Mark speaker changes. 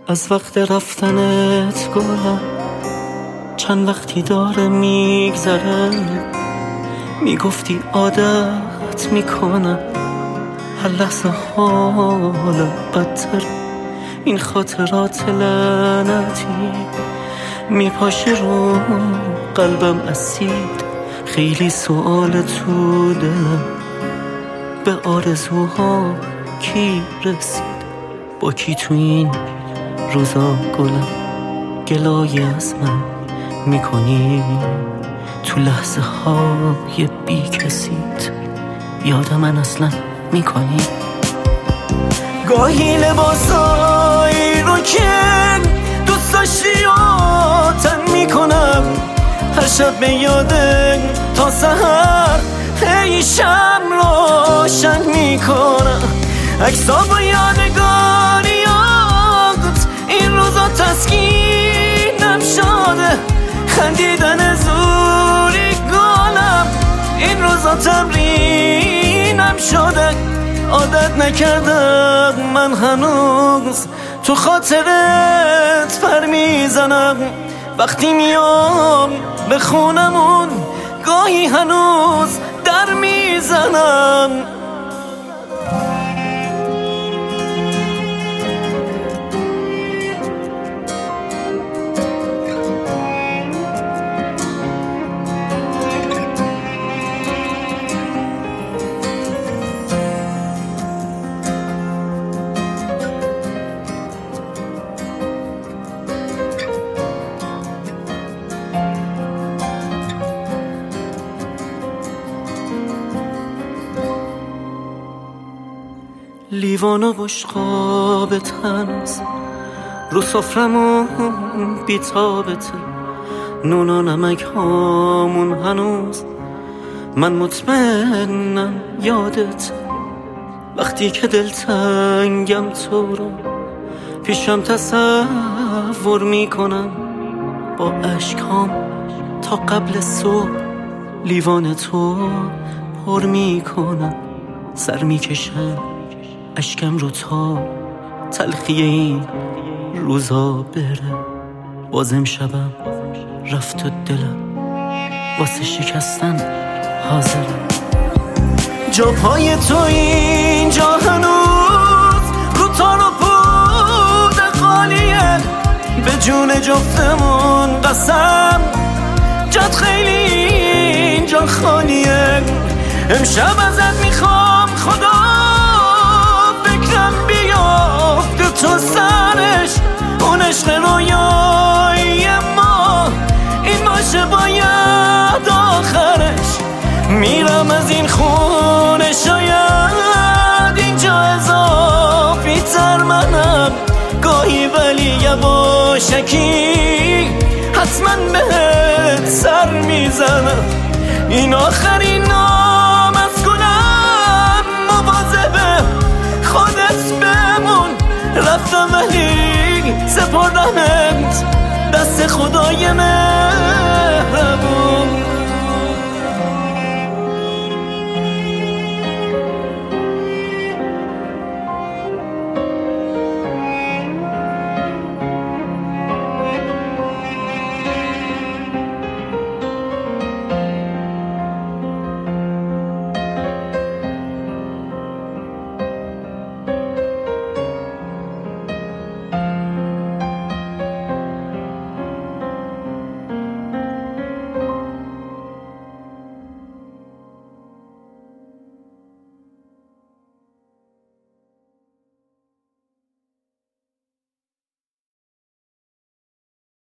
Speaker 1: از وقت رفتنت گلم چند وقتی داره میگذره، میگفتی عادت میکنم هر لحظه حالم بدتر. این خاطرات لعنتی میپاشه رو قلبم اسید، خیلی سوال تو دلم به آرزوها کی رسید؟ با کی تو این روزا گلم گلای از من میکنی؟ تو لحظه های بی کسیت یاد من اصلا میکنی؟ گاهی لباسایی رو که دوست داشتی تن میکنم، هر شب به یاده تا سحر هی شم روشن میکنم. عکس‌ها با یادگاریات این روزا تسکینم شده، خندیدن زوری گلم این روزا تمرینم شده. عادت نکردم من هنوز تو خاطرت پر میزنم، وقتی میام به خونمون گاهی هنوز در میزنم. لیوان و بشقابت هنوز رو سفرمون بی‌تابته، نون و نمک هامون هنوز من مطمئنم یادت. وقتی که دلتنگم تو رو پیشم تصور میکنم، با اشکام تا قبل صبح لیوان تو پر میکنم. سر میکشم اشکم رو تا تلخی این روزا بره، بازم شبم رفت و دلم واسه شکستن حاضرم. جا پای تو اینجا هنوز رو تار و پود خالیه، به جون جفتمون قسم جات خیلی اینجا خالیه. امشب ازت میخوام خدا تو سرش اون عشق رویایی ما این باشه باید آخرش. میرم از این خونه شاید اینجا اضافی تر منم گاهی، ولی یواشکی حتما بهت سر میزنم. این آخرین نام از گلم، مواظب خودت بمون. رفتم ولی سپردمت دست خدای من.